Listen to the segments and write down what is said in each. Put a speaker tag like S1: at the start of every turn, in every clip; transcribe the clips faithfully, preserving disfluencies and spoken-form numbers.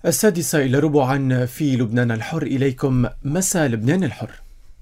S1: السادسة إلى ربعا في لبنان الحر، إليكم مساء لبنان الحر.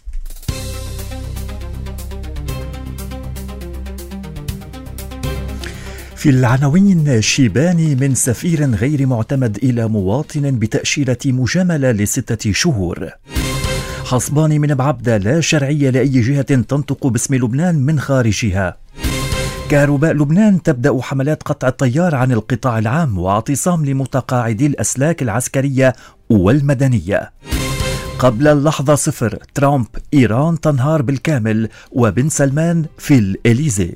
S2: في العناوين: شيباني من سفير غير معتمد إلى مواطن بتأشيرة مجاملة لستة شهور. حصباني من بعبدة: لا شرعية لأي جهة تنطق باسم لبنان من خارجها. كهرباء لبنان تبدأ حملات قطع التيار عن القطاع العام واعتصام لمتقاعدي الأسلاك العسكرية والمدنية. قبل اللحظة صفر، ترامب: إيران تنهار بالكامل، وبن سلمان في الإليزي.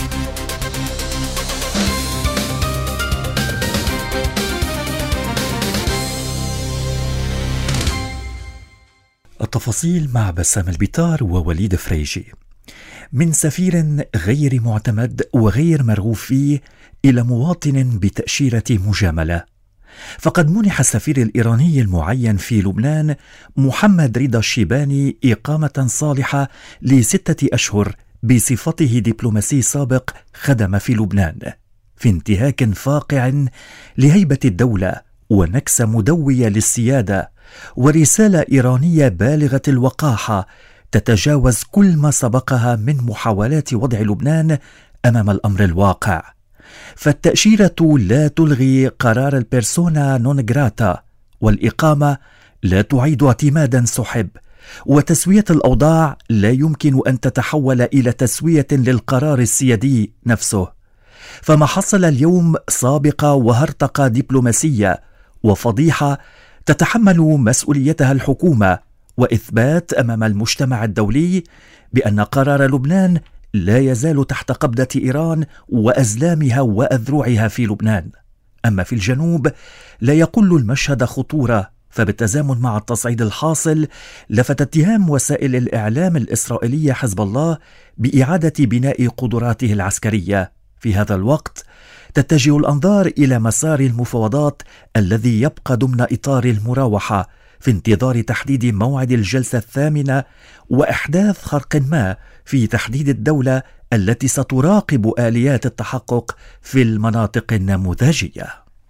S2: التفاصيل مع بسام البيطار ووليد فريجي. من سفير غير معتمد وغير مرغوب فيه إلى مواطن بتأشيرة مجاملة، فقد منح السفير الإيراني المعين في لبنان محمد رضا الشيباني إقامة صالحة لستة أشهر بصفته دبلوماسي سابق خدم في لبنان، في انتهاك فاقع لهيبة الدولة ونكسة مدوية للسيادة ورسالة إيرانية بالغة الوقاحة تتجاوز كل ما سبقها من محاولات وضع لبنان أمام الأمر الواقع. فالتأشيرة لا تلغي قرار البيرسونا نون جراتا، والإقامة لا تعيد اعتمادا سحب، وتسوية الأوضاع لا يمكن أن تتحول إلى تسوية للقرار السيادي نفسه. فما حصل اليوم سابقة وهرطقة دبلوماسية وفضيحة تتحمل مسؤوليتها الحكومة، وإثبات أمام المجتمع الدولي بأن قرار لبنان لا يزال تحت قبضة إيران وأزلامها وأذرعها في لبنان. أما في الجنوب لا يقل المشهد خطورة، فبالتزامن مع التصعيد الحاصل لفت اتهام وسائل الإعلام الإسرائيلية حزب الله بإعادة بناء قدراته العسكرية. في هذا الوقت تتجه الأنظار إلى مسار المفاوضات الذي يبقى ضمن إطار المراوحة، في انتظار تحديد موعد الجلسة الثامنة وإحداث خرق ما في تحديد الدولة التي ستراقب آليات التحقق في المناطق النموذجية.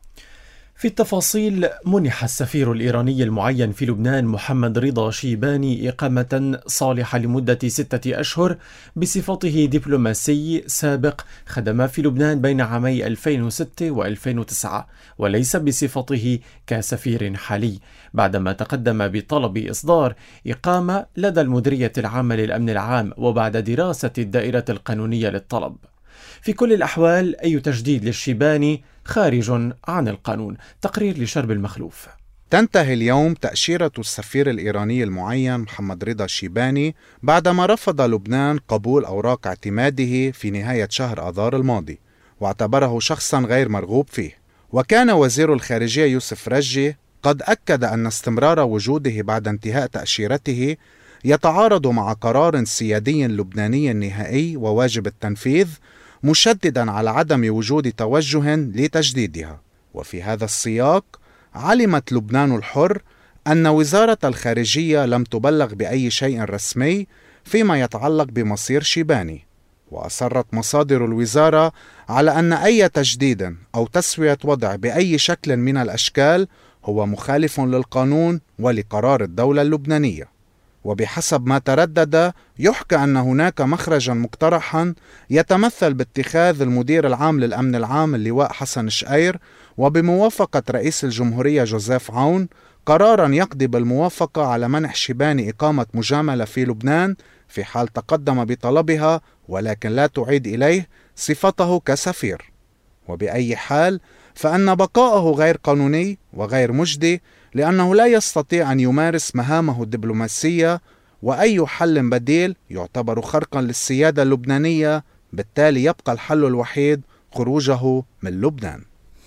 S1: في التفاصيل: منح السفير الإيراني المعين في لبنان محمد رضا شيباني إقامة صالحة لمدة ستة أشهر بصفته دبلوماسي سابق خدم في لبنان بين عامي ألفين وستة وألفين وتسعة، وليس بصفته كسفير حالي، بعدما تقدم بطلب إصدار إقامة لدى المديرية العامة للأمن العام وبعد دراسة الدائرة القانونية للطلب. في كل الأحوال أي تجديد للشيباني خارج عن القانون. تقرير لشرب المخلوف.
S3: تنتهي اليوم تأشيرة السفير الإيراني المعين محمد رضا الشيباني بعدما رفض لبنان قبول أوراق اعتماده في نهاية شهر آذار الماضي، واعتبره شخصا غير مرغوب فيه. وكان وزير الخارجية يوسف رجي قد أكد أن استمرار وجوده بعد انتهاء تأشيرته يتعارض مع قرار سيادي لبناني نهائي وواجب التنفيذ، مشددا على عدم وجود توجه لتجديدها. وفي هذا السياق علمت لبنان الحر أن وزارة الخارجية لم تبلغ بأي شيء رسمي فيما يتعلق بمصير شيباني، وأصرت مصادر الوزارة على أن أي تجديد أو تسوية وضع بأي شكل من الأشكال هو مخالف للقانون ولقرار الدولة اللبنانية. وبحسب ما تردد يحكى أن هناك مخرجا مقترحا يتمثل باتخاذ المدير العام للأمن العام اللواء حسن شقير وبموافقة رئيس الجمهورية جوزيف عون قرارا يقضي بالموافقة على منح شيباني إقامة مجاملة في لبنان في حال تقدم بطلبها، ولكن لا تعيد إليه صفته كسفير. وبأي حال فإن بقاءه غير قانوني وغير مجدي، لأنه لا يستطيع أن يمارس مهامه الدبلوماسية، وأي حل بديل يعتبر خرقا للسيادة اللبنانية. بالتالي يبقى الحل الوحيد خروجه من لبنان.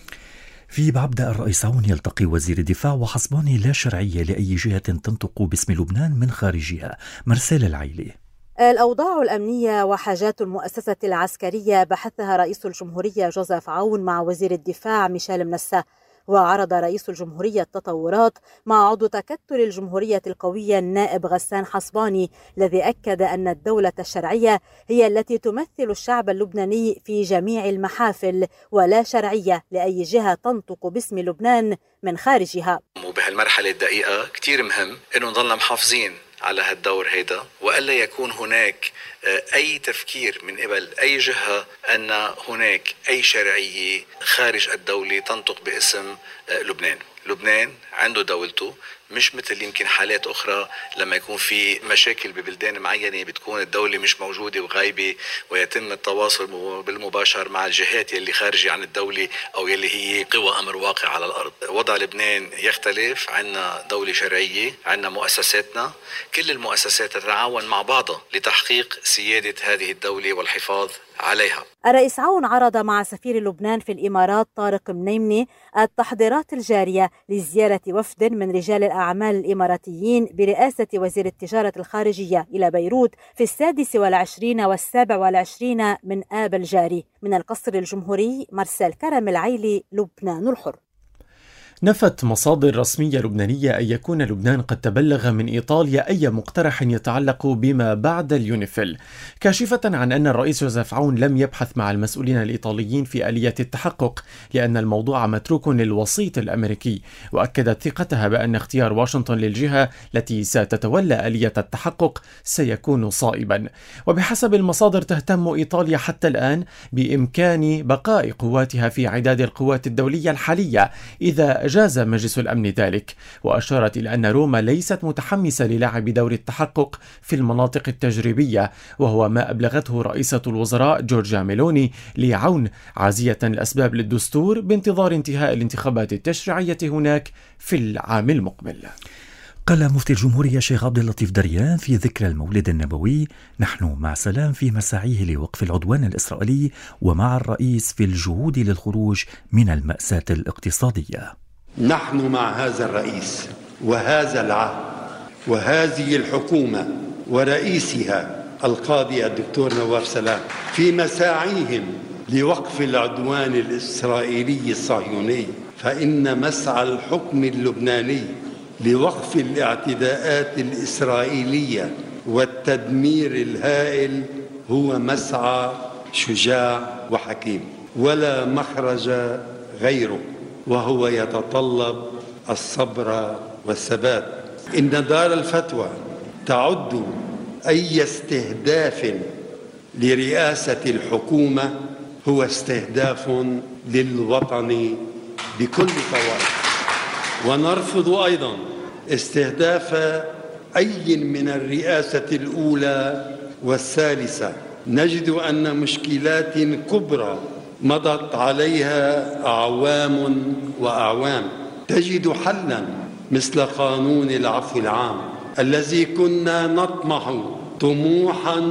S2: في بعبدة الرئيس عون يلتقي وزير الدفاع وحصباني: لا شرعية لأي جهة تنطق باسم لبنان من خارجها. مرسال العيلي.
S4: الأوضاع الأمنية وحاجات المؤسسة العسكرية بحثها رئيس الجمهورية جوزيف عون مع وزير الدفاع ميشيل منسة، وعرض رئيس الجمهورية التطورات مع عضو تكتل الجمهورية القوية النائب غسان حصباني، الذي أكد أن الدولة الشرعية هي التي تمثل الشعب اللبناني في جميع المحافل، ولا شرعية لأي جهة تنطق باسم لبنان من خارجها.
S5: وبهالمرحلة الدقيقة كتير مهم إنه نضلنا محافظين على هالدور هيدا، وألا يكون هناك أي تفكير من قبل أي جهة أن هناك أي شرعية خارج الدولة تنطق باسم لبنان. لبنان عنده دولته، مش مثل يمكن حالات أخرى لما يكون في مشاكل ببلدان معينة بتكون الدولة مش موجودة وغايبة ويتم التواصل بالمباشر مع الجهات يلي خارجة عن الدولة أو يلي هي قوى أمر واقع على الأرض. وضع لبنان يختلف، عنا دولة شرعية، عنا مؤسساتنا، كل المؤسسات تتعاون مع بعضها لتحقيق سيادة هذه الدولة والحفاظ عليها.
S4: الرئيس عون عرض مع سفير لبنان في الإمارات طارق منيمني التحضيرات الجارية لزيارة وفد من رجال الأعمال الإماراتيين برئاسة وزير التجارة الخارجية إلى بيروت في السادس والعشرين والسابع والعشرين من آب الجاري. من القصر الجمهوري، مرسال كرم العيلي، لبنان الحر.
S1: نفت مصادر رسمية لبنانية أن يكون لبنان قد تبلغ من إيطاليا أي مقترح يتعلق بما بعد اليونيفيل، كاشفة عن أن الرئيس جوزيف عون لم يبحث مع المسؤولين الإيطاليين في آلية التحقق، لأن الموضوع متروك للوسيط الأمريكي، وأكدت ثقتها بأن اختيار واشنطن للجهة التي ستتولى آلية التحقق سيكون صائبا. وبحسب المصادر تهتم إيطاليا حتى الآن بإمكان بقاء قواتها في عداد القوات الدولية الحالية إذا جاز مجلس الأمن ذلك، وأشارت إلى أن روما ليست متحمسة للعب دور التحقق في المناطق التجريبية، وهو ما أبلغته رئيسة الوزراء جورجيا ميلوني لعون، عازية الأسباب للدستور بانتظار انتهاء الانتخابات التشريعية هناك في العام المقبل.
S2: قال مفتي الجمهورية شيخ عبد اللطيف دريان في ذكرى المولد النبوي: نحن مع سلام في مساعيه لوقف العدوان الإسرائيلي، ومع الرئيس في الجهود للخروج من المأساة الاقتصادية.
S6: نحن مع هذا الرئيس وهذا العهد وهذه الحكومة ورئيسها القاضي الدكتور نواف سلام في مساعيهم لوقف العدوان الإسرائيلي الصهيوني، فإن مسعى الحكم اللبناني لوقف الاعتداءات الإسرائيلية والتدمير الهائل هو مسعى شجاع وحكيم، ولا مخرج غيره، وهو يتطلب الصبر والثبات. إن دار الفتوى تعد أي استهداف لرئاسة الحكومة هو استهداف للوطن بكل طوائفه، ونرفض أيضا استهداف أي من الرئاسة الأولى والثالثة. نجد أن مشكلات كبرى مضت عليها أعوام وأعوام تجد حلا مثل قانون العفو العام الذي كنا نطمح طموحا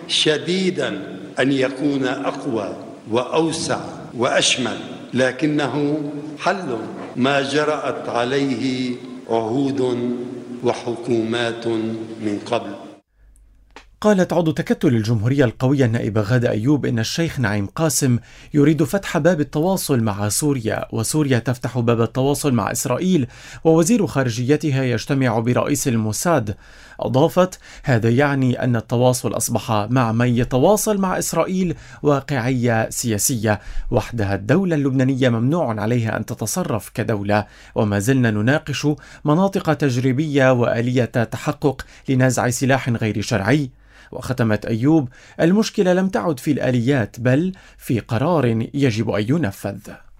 S6: شديدا أن يكون أقوى وأوسع وأشمل، لكنه حل ما جرأت عليه عهود وحكومات من قبل.
S1: قالت عضو تكتل الجمهورية القوية النائبة غادة أيوب إن الشيخ نعيم قاسم يريد فتح باب التواصل مع سوريا، وسوريا تفتح باب التواصل مع إسرائيل، ووزير خارجيتها يجتمع برئيس الموساد. أضافت: هذا يعني أن التواصل أصبح مع من يتواصل مع إسرائيل واقعية سياسية، وحدها الدولة اللبنانية ممنوع عليها أن تتصرف كدولة، وما زلنا نناقش مناطق تجريبية وآلية تحقق لنزع سلاح غير شرعي. وختمت أيوب: المشكلة لم تعد في الآليات بل في قرار يجب أن ينفذ.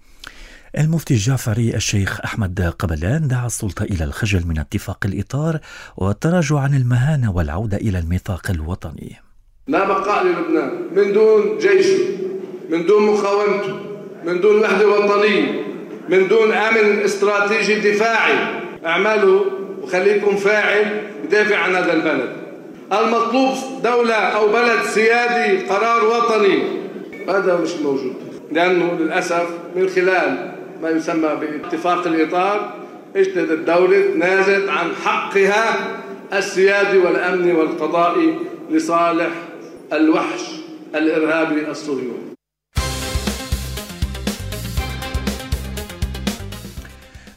S2: المفتي الجعفري الشيخ أحمد قبلان دعا السلطة إلى الخجل من اتفاق الإطار والتراجع عن المهانة والعودة إلى الميثاق الوطني.
S7: لا بقاء للبنان من دون جيشه، من دون مقاومته، من دون وحدة وطنية، من دون أمن استراتيجي دفاعي. اعملوا وخليكم فاعل يدافع عن هذا البلد. المطلوب دولة أو بلد سيادي، قرار وطني، هذا مش موجود، لأنه للأسف من خلال ما يسمى باتفاق الإطار اجتهدت الدولة تنازلت عن حقها السيادي والأمني والقضائي لصالح الوحش الإرهابي الصهيوني.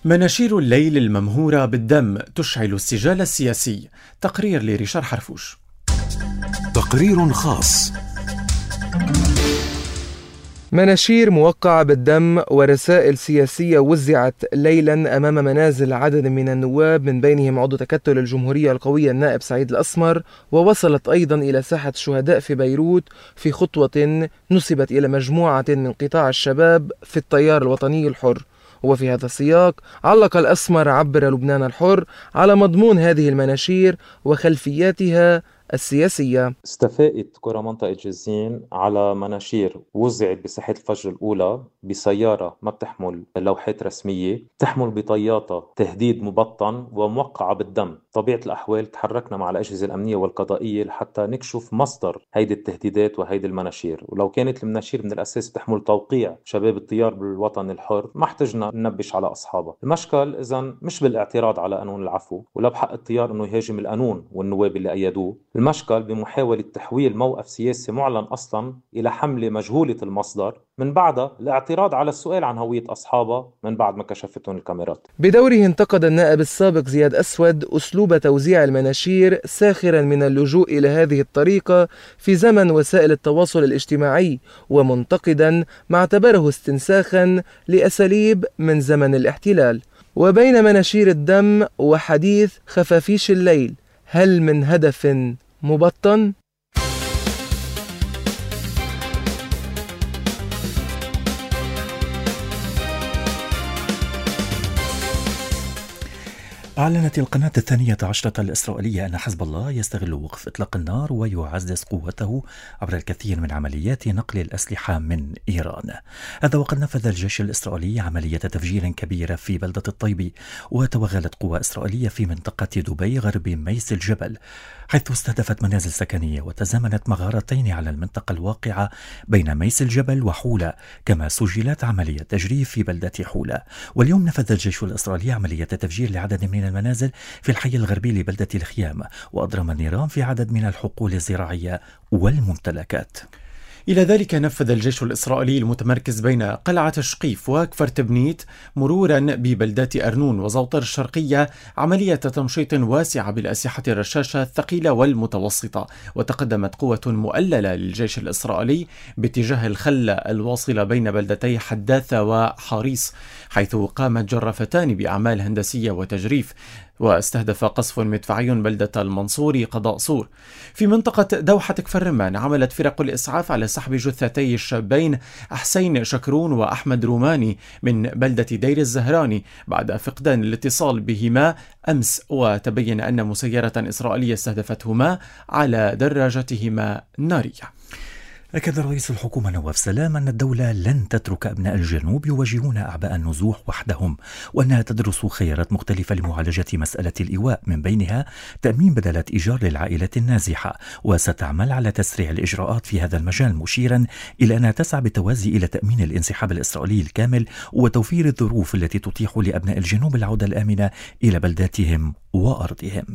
S1: مناشير الليل الممهورة بالدم تشعل السجال السياسي. تقرير لريشار حرفوش.
S8: تقرير خاص.
S9: مناشير موقعة بالدم ورسائل سياسية وزعت ليلا أمام منازل عدد من النواب، من بينهم عضو تكتل الجمهورية القوية النائب سعيد الأسمر، ووصلت أيضا إلى ساحة الشهداء في بيروت في خطوة نسبت إلى مجموعة من قطاع الشباب في التيار الوطني الحر. وفي هذا السياق علق الأسمر عبر لبنان الحر على مضمون هذه المناشير وخلفياتها السياسية.
S10: استفاقت قرى منطقة جزين على مناشير وزعت بساحة الفجر الأولى بسيارة ما بتحمل لوحات رسمية، تحمل بطياتها تهديد مبطن وموقعة بالدم. طبيعة الأحوال تحركنا مع الأجهزة الأمنية والقضائية لحتى نكشف مصدر هيدي التهديدات وهيدي المناشير، ولو كانت المناشير من الأساس تحمل توقيع شباب التيار بالوطن الحر ما احتجنا ننبش على أصحابها. المشكل إذن مش بالاعتراض على قانون العفو ولا بحق التيار أنه يهاجم القانون والنواب اللي أيدوه، المشكل بمحاولة تحويل موقف سياسي معلن أصلا إلى حملة مجهولة المصدر، من بعدها الاعتراض على السؤال عن هوية أصحابها من بعد ما كشفتهم الكاميرات.
S9: بدوره انتقد النائب السابق زياد أسود أسلوب توزيع المناشير، ساخرا من اللجوء إلى هذه الطريقة في زمن وسائل التواصل الاجتماعي، ومنتقدا ما اعتبره استنساخا لأساليب من زمن الاحتلال. وبين مناشير الدم وحديث خفافيش الليل، هل من هدف مبطن؟
S2: أعلنت القناة الثانية عشرة الإسرائيلية أن حزب الله يستغل وقف إطلاق النار ويعزز قوته عبر الكثير من عمليات نقل الأسلحة من إيران. هذا وقد نفذ الجيش الإسرائيلي عملية تفجير كبيرة في بلدة الطيبي، وتوغلت قوى إسرائيلية في منطقة دبي غرب ميس الجبل، حيث استهدفت منازل سكنية وتزامنت مغارتين على المنطقة الواقعة بين ميس الجبل وحولة، كما سجلت عملية تجريف في بلدة حولة. واليوم نفذ الجيش الإسرائيلي عملية تفجير لعدد من المنازل في الحي الغربي لبلدة الخيام، وأضرم النيران في عدد من الحقول الزراعية والممتلكات.
S1: إلى ذلك نفذ الجيش الإسرائيلي المتمركز بين قلعة شقيف وكفر تبنيت مرورا ببلدات أرنون وزوطر الشرقية عملية تمشيط واسعة بالأسلحة الرشاشة الثقيلة والمتوسطة، وتقدمت قوة مؤللة للجيش الإسرائيلي باتجاه الخلة الواصلة بين بلدتي حداثة وحاريص، حيث قامت جرافتان بأعمال هندسية وتجريف، واستهدف قصف مدفعي بلدة المنصوري قضاء صور. في منطقة دوحة كفر رمان عملت فرق الإسعاف على سحب جثتي الشابين حسين شكرون وأحمد روماني من بلدة دير الزهراني بعد فقدان الاتصال بهما أمس، وتبين أن مسيرة إسرائيلية استهدفتهما على دراجتهما نارية.
S2: أكد رئيس الحكومة نواف سلام أن الدولة لن تترك أبناء الجنوب يواجهون أعباء النزوح وحدهم، وأنها تدرس خيارات مختلفة لمعالجة مسألة الإيواء، من بينها تأمين بدلات إيجار للعائلات النازحة، وستعمل على تسريع الإجراءات في هذا المجال، مشيرا إلى أنها تسعى بالتوازي إلى تأمين الانسحاب الإسرائيلي الكامل وتوفير الظروف التي تتيح لأبناء الجنوب العودة الآمنة إلى بلداتهم وأرضهم.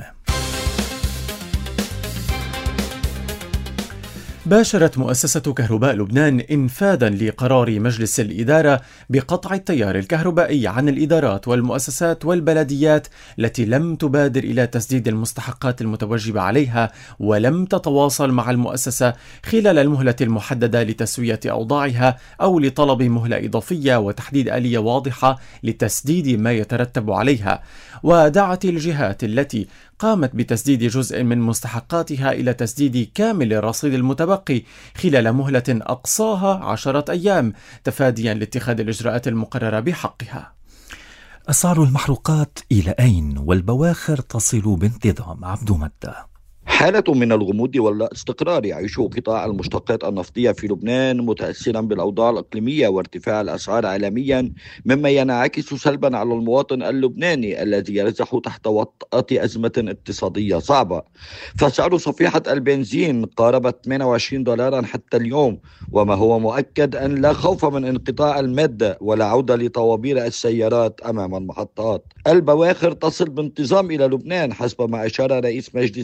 S1: باشرت مؤسسة كهرباء لبنان إنفاذا لقرار مجلس الإدارة بقطع التيار الكهربائي عن الإدارات والمؤسسات والبلديات التي لم تبادر إلى تسديد المستحقات المتوجبة عليها ولم تتواصل مع المؤسسة خلال المهلة المحددة لتسوية أوضاعها أو لطلب مهلة إضافية وتحديد آلية واضحة لتسديد ما يترتب عليها. ودعت الجهات التي قامت بتسديد جزء من مستحقاتها إلى تسديد كامل الرصيد المتبقي خلال مهلة أقصاها عشرة أيام، تفاديا لاتخاذ الإجراءات المقررة بحقها.
S2: أسعار المحروقات إلى أين والبواخر تصل بانتظام؟ عبد مدة.
S11: حالة من الغموض واللا استقرار يعيشه قطاع المشتقات النفطية في لبنان، متأثرا بالأوضاع الإقليمية وارتفاع الأسعار عالميا، مما ينعكس سلبا على المواطن اللبناني الذي يرزح تحت وطأة أزمة اقتصادية صعبة. فسعر صفيحة البنزين قارب ثمانية وعشرين دولارا حتى اليوم، وما هو مؤكد أن لا خوف من انقطاع المادة ولا عودة لطوابير السيارات أمام المحطات. البواخر تصل بانتظام إلى لبنان حسب ما أشار رئيس مجلس إدارة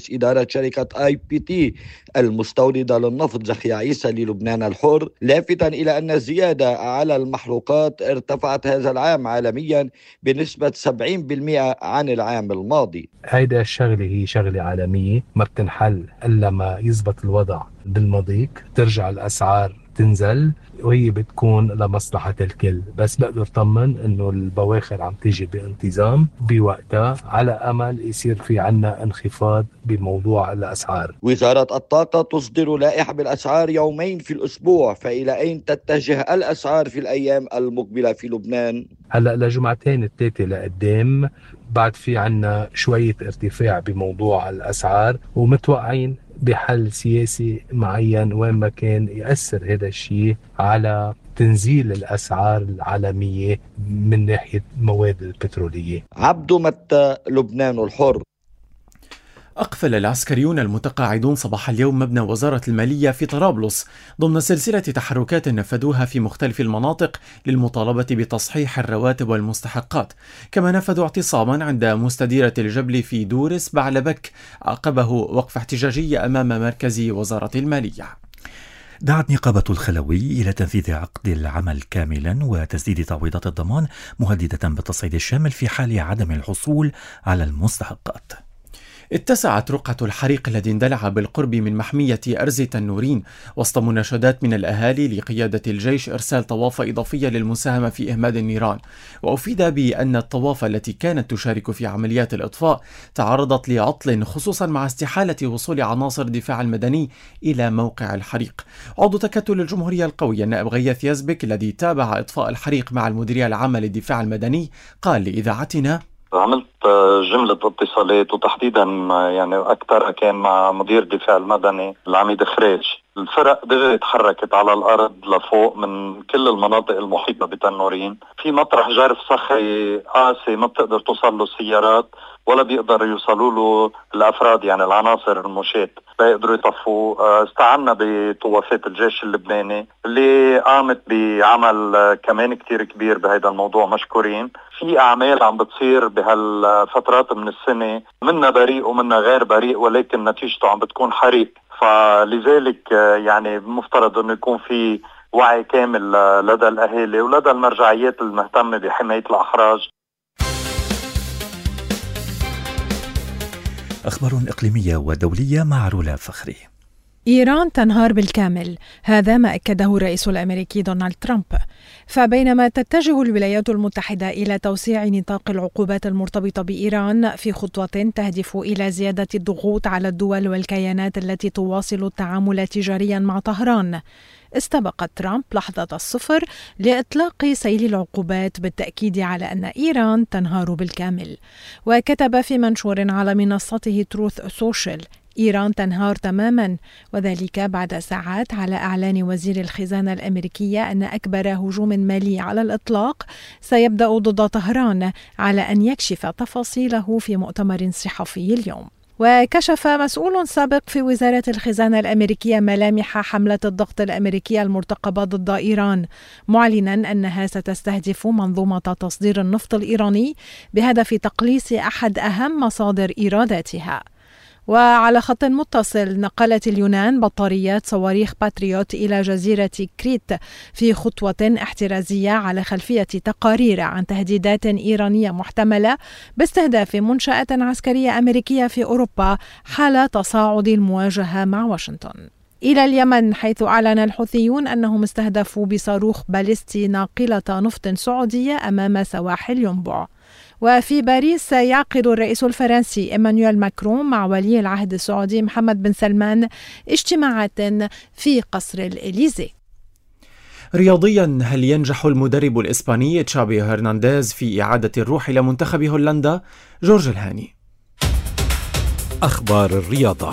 S11: أصدرت شركة آي بي تي المستوردة للنفط زكي عيسى للبنان الحر، لافتا إلى أن الزيادة على المحروقات ارتفعت هذا العام عالميا بنسبة سبعين بالمئة عن العام الماضي.
S12: هيدا الشغلة هي شغلة عالمية ما بتنحل إلا ما يزبط الوضع بالمضيق، ترجع الأسعار تنزل وهي بتكون لمصلحة الكل. بس بقدر طمن انه البواخر عم تيجي بانتظام بوقتها على امل يصير في عنا انخفاض بموضوع الاسعار.
S11: وزارة الطاقة تصدر لائحة بالاسعار يومين في الاسبوع، فإلى اين تتجه الاسعار في الايام المقبلة في لبنان؟
S12: هلا لجمعتين الثلاثة لقدام بعد في عنا شوية ارتفاع بموضوع الاسعار، ومتوقعين بحل سياسي معين وين ما كان يأثر هذا الشيء على تنزيل الأسعار العالمية من ناحية المواد البترولية.
S11: عبدو متى، لبنان الحر.
S1: أقفل العسكريون المتقاعدون صباح اليوم مبنى وزارة المالية في طرابلس ضمن سلسلة تحركات نفذوها في مختلف المناطق للمطالبة بتصحيح الرواتب والمستحقات. كما نفذوا اعتصاما عند مستديرة الجبل في دورس بعلبك عقبه وقفة احتجاجية أمام مركز وزارة المالية.
S2: دعت نقابة الخلوي إلى تنفيذ عقد العمل كاملا وتسديد تعويضات الضمان، مهددة بالتصعيد الشامل في حال عدم الحصول على المستحقات.
S1: اتسعت رقعة الحريق الذي اندلع بالقرب من محمية أرز تنورين وسط مناشدات من الأهالي لقيادة الجيش إرسال طوافة إضافية للمساهمة في إهماد النيران. وأفيد بأن الطوافة التي كانت تشارك في عمليات الإطفاء تعرضت لعطل، خصوصا مع استحالة وصول عناصر الدفاع المدني إلى موقع الحريق. عضو تكتل الجمهورية القوية النائب غياث يزبك الذي تابع إطفاء الحريق مع المديرية العامة للدفاع المدني قال لإذاعتنا:
S13: عملت جملة اتصالات وتحديدا يعني أكثر كان مع مدير الدفاع المدني العميد خريج. الفرق دغري تحركت على الأرض لفوق من كل المناطق المحيطة بتنورين. في مطرح جرف صخري قاسي ما بتقدر توصل له السيارات ولا بيقدر يوصلوا له الأفراد، يعني العناصر المشاة بيقدروا يطفوا. استعنا بطوافات الجيش اللبناني اللي قامت بعمل كمان كتير كبير بهذا الموضوع، مشكورين. في أعمال عم بتصير بهالفترات من السنة، منا بريء ومنا غير بريء، ولكن نتيجته عم بتكون حريق. فلذلك يعني مفترض أنه يكون في وعي كامل لدى الأهالي ولدى المرجعيات المهتمة بحماية الأحراج.
S2: أخبار إقليمية ودولية مع رولا فخري.
S14: إيران تنهار بالكامل، هذا ما أكده الرئيس الأمريكي دونالد ترامب. فبينما تتجه الولايات المتحدة إلى توسيع نطاق العقوبات المرتبطة بإيران في خطوة تهدف إلى زيادة الضغوط على الدول والكيانات التي تواصل التعامل تجاريا مع طهران، استبق ترامب لحظة الصفر لإطلاق سيل العقوبات بالتأكيد على أن إيران تنهار بالكامل. وكتب في منشور على منصته تروث سوشيال: إيران تنهار تماما، وذلك بعد ساعات على إعلان وزير الخزانة الأمريكية أن أكبر هجوم مالي على الإطلاق سيبدأ ضد طهران، على أن يكشف تفاصيله في مؤتمر صحفي اليوم. وكشف مسؤول سابق في وزارة الخزانة الأمريكية ملامح حملة الضغط الأمريكية المرتقبة ضد إيران، معلنا أنها ستستهدف منظومة تصدير النفط الإيراني بهدف تقليص أحد أهم مصادر إيراداتها. وعلى خط متصل، نقلت اليونان بطاريات صواريخ باتريوت إلى جزيرة كريت في خطوة احترازية على خلفية تقارير عن تهديدات إيرانية محتملة باستهداف منشأة عسكرية أمريكية في أوروبا حال تصاعد المواجهة مع واشنطن. إلى اليمن، حيث أعلن الحوثيون أنهم استهدفوا بصاروخ باليستي ناقلة نفط سعودية أمام سواحل ينبع. وفي باريس، يعقد الرئيس الفرنسي إيمانويل ماكرون مع ولي العهد السعودي محمد بن سلمان اجتماعات في قصر الإليزي.
S1: رياضيا، هل ينجح المدرب الإسباني تشابي هرنانديز في إعادة الروح إلى منتخب هولندا؟ جورج الهاني.
S8: أخبار الرياضة.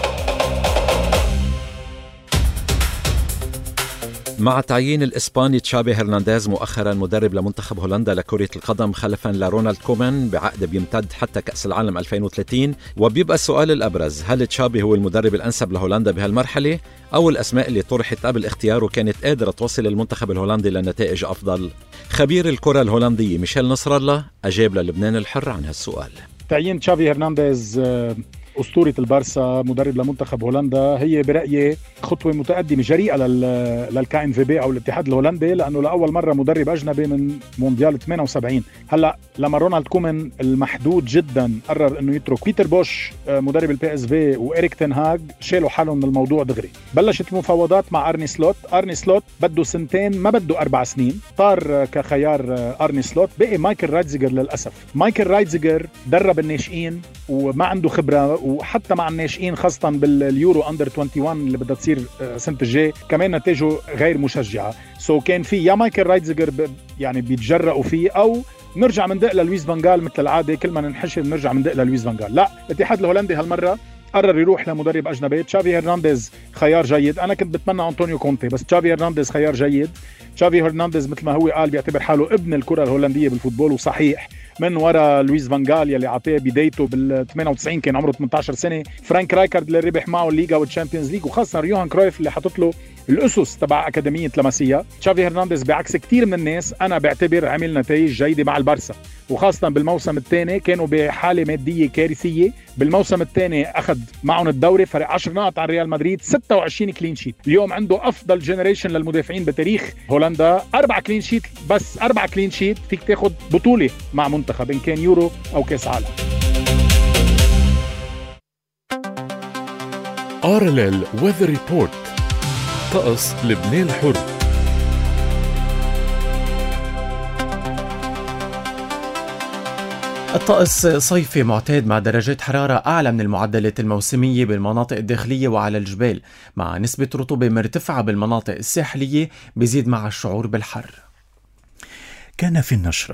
S8: مع تعيين الإسباني تشابي هرنانديز مؤخرا مدرب لمنتخب هولندا لكرة القدم خلفا لرونالد كومان بعقد بيمتد حتى كأس العالم ألفين وثلاثين، وبيبقى السؤال الأبرز: هل تشابي هو المدرب الأنسب لهولندا بهالمرحلة، أو الأسماء اللي طرحت قبل اختياره كانت قادرة توصل المنتخب الهولندي لنتائج أفضل؟ خبير الكرة الهولندية ميشيل نصر الله أجاب للبنان الحر عن هالسؤال.
S15: تعيين تشابي هرنانديز أسطورة البارسا مدرب لمنتخب هولندا، هي برأيي خطوة متقدمة جريئة للكي إن في بي أو الاتحاد الهولندي، لأنه لأول مرة مدرب أجنبي من مونديال ثمانية وسبعين. هلأ لما رونالد كومان المحدود جدا قرر أنه يترك بيتر بوش مدرب البي اس في وإيريك تين هاغ، شالوا حالهم من الموضوع دغري. بلشت المفاوضات مع أرني سلوت. أرني سلوت بده سنتين، ما بده أربع سنين، طار كخيار أرني سلوت. بقي مايكل رايتزيجر للأسف. مايكل رايتزيجر درب الناشئين وما عنده خبرة، وحتى مع الناشئين خاصة باليورو أندر واحد وعشرين اللي بدها تصير سنة الجاي كمان نتائجه غير مشجعة. سو كان في يا مايكل رايتزيجر يعني بيتجرأوا فيه، أو نرجع من دق للويس فانغال مثل العادة، كل ما ننحشر نرجع من دق للويس فانغال. لا، الاتحاد الهولندي هالمرة قرر يروح لمدرب أجنبي. تشافي هرنانديز خيار جيد، أنا كنت بتمنى أنطونيو كونتي، بس تشافي هرنانديز خيار جيد. تشافي هرنانديز مثل ما هو قال بيعتبر حاله ابن الكرة الهولندية بالفوتبول، وصحيح من وراء لويس فانغال يلي عطيه بدايته بال ثمانية وتسعين كان عمره ثمانية عشر سنة، فرانك رايكارد اللي ربح معه الليغا والتشامبيونز ليج، وخاصة يوهان كرويف اللي حطت له الأسس تبع أكاديمية لاماسيا. تشافي هرنانديز بعكس كتير من الناس أنا بعتبر عمل نتائج جيدة مع البارسا، وخاصة بالموسم الثاني كانوا بحالة مادية كارثية. بالموسم الثاني أخذ معهم الدوري، فرق عشر نقط عن ريال مدريد، ستة وعشرين كلين شيت. اليوم عنده أفضل جنريشن للمدافعين بتاريخ هولندا، أربع كلين شيت، بس أربع كلين شيت فيك تاخد بطولة مع منتخب إن كان يورو أو كاس عالم.
S16: آرلل ويذر ريبورت. طقس لبنان الحر.
S1: الطقس صيفي معتاد مع درجات حرارة أعلى من المعدلات الموسمية بالمناطق الداخلية وعلى الجبال، مع نسبة رطوبة مرتفعة بالمناطق الساحلية بيزيد مع الشعور بالحر.
S2: كان في النشرة.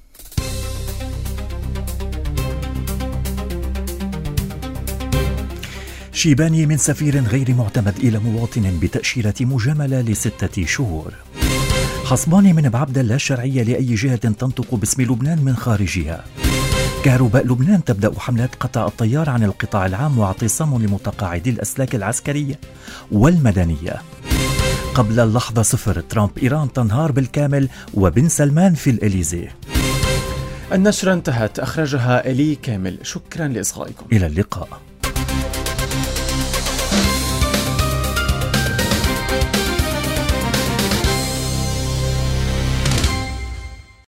S2: شيباني من سفير غير معتمد إلى مواطن بتأشيرة مجاملة لستة شهور. حصبان من بعبد لا شرعية لأي جهة تنطق باسم لبنان من خارجها. كهرباء لبنان تبدأ حملات قطع الطيار عن القطاع العام واعتصام لمتقاعدي الأسلاك العسكرية والمدنية. قبل اللحظة صفر، ترامب إيران تنهار بالكامل وبن سلمان في الإليزيه.
S1: النشرة انتهت، أخرجها إلي كامل. شكرا لإصغائكم.
S2: إلى اللقاء.